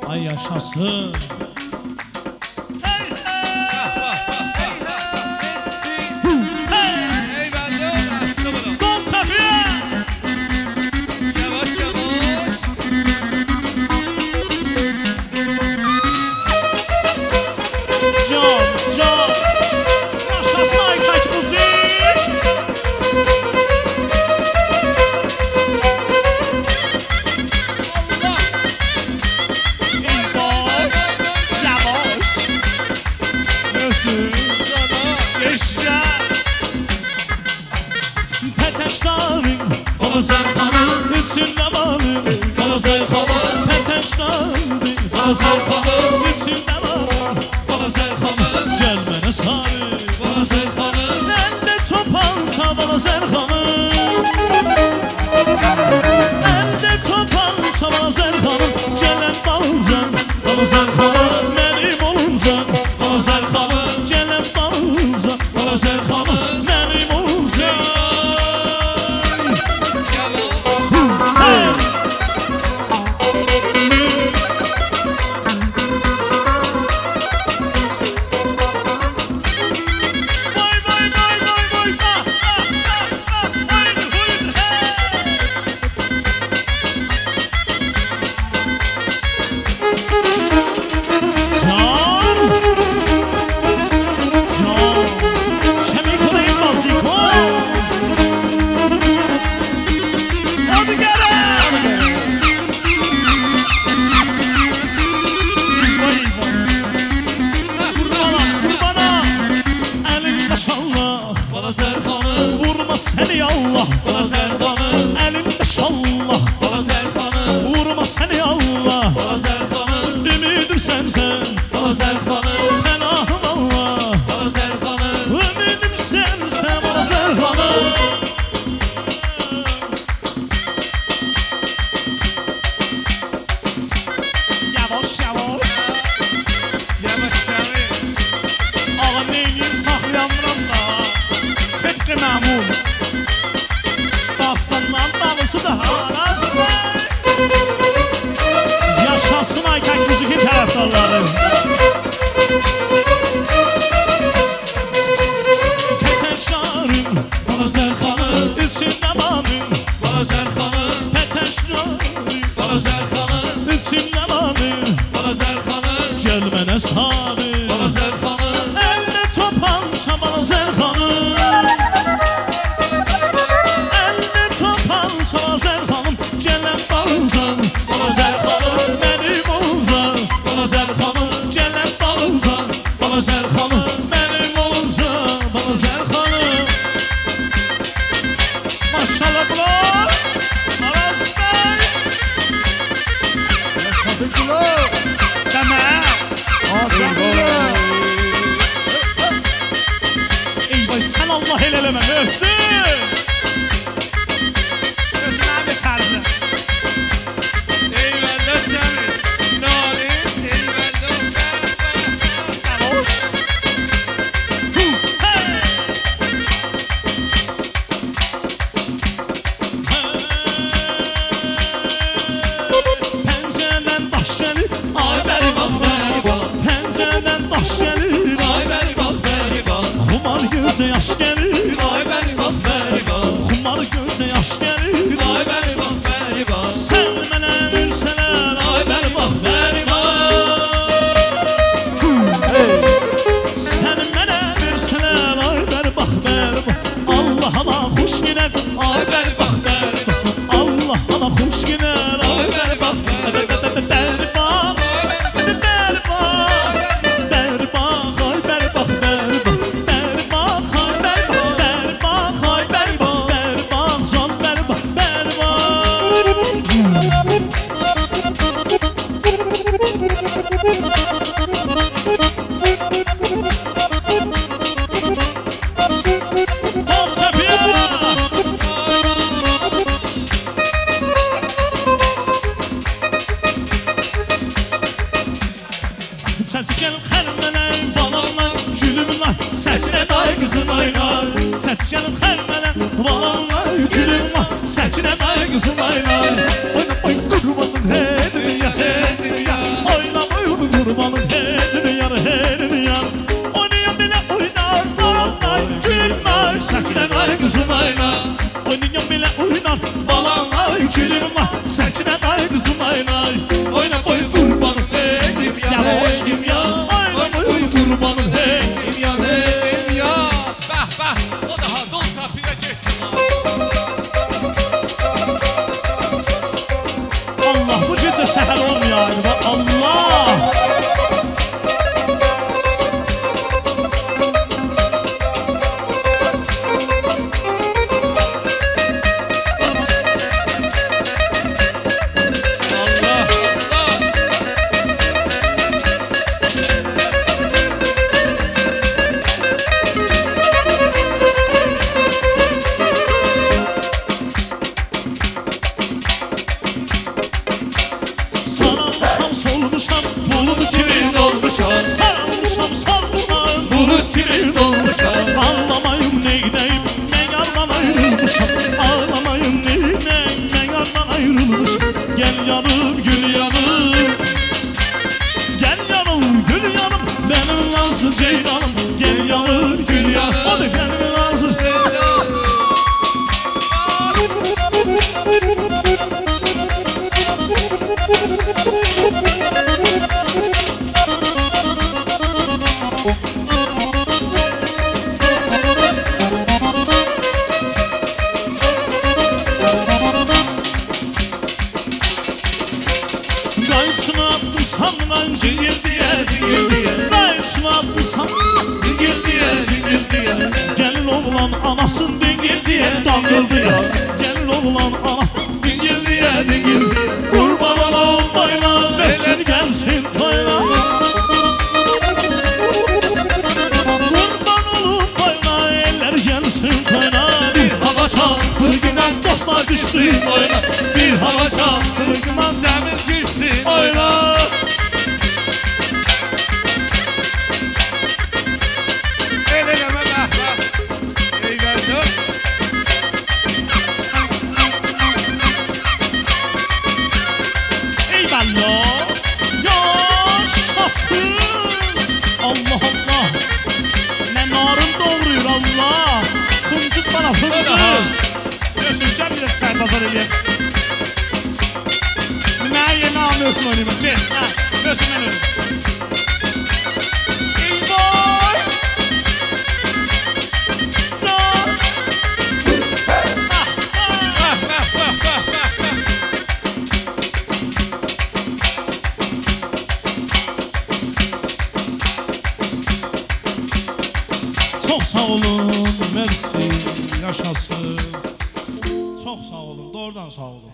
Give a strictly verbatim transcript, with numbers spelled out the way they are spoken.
Ay yaşasın. Səkinə day qızım aylar. Oy oy qurbanın hey dünya hey dünya. Oy nay nay. Oyna boy kurbanın edim ya edim ya. Oyna boy kurbanın edim ya edim ya. Bəh bəh, o daha dol çapıya getdi. Allah bu gece səhər olmayaydı. Allah. Solmuşam, bulut kirin olmuşam. sarılmışam, sarmışam. Bulut kirin olmuşam. Ağlamayım neydeyim, ne yardan ayrılmışam. Ağlamayım neydeyim, ne yardan ayrılmışam. Gel yanım, gül yanım. Gel yanım, gül yanım. Benim nazlı ceylanım. Gel yanım, gül yanım. O da benim nazlı ceylanım. Dayısını attım sandan Cingil diye cingil diye. Dayısını attım sandan Cingil diye cingil diye. Gelin oğlan anasın dingil diye dangıldı ya. Gelin oğlan ana Dingil diye dingil diye. kurban olam bayla versin gelsin toyla. Kurban olup bayla eller gelsin toyla. Bir hava çal, bırgınan dostlar düşsün oyna. Bir hava çal, bırgınan Zəmin girsin. oyna. El eləmə bəh bəh. Eyvəldir. Eyvallah yaşasın. Allah Allah. Ne narın doğruyor Allah. Fıncık bana fıncık. Diyorsun gel bir de çay pazar eləyək. Mənə yeni almıyorsun oynayma. Gel. Ha, diyorsun ben öyle. Eyvay. Can. Ha, ha. Bəh bəh bəh bəh bəh bəh. Çok sağ olun, mersi, yaşasın. Çok sağ olun, doğrudan sağ olun.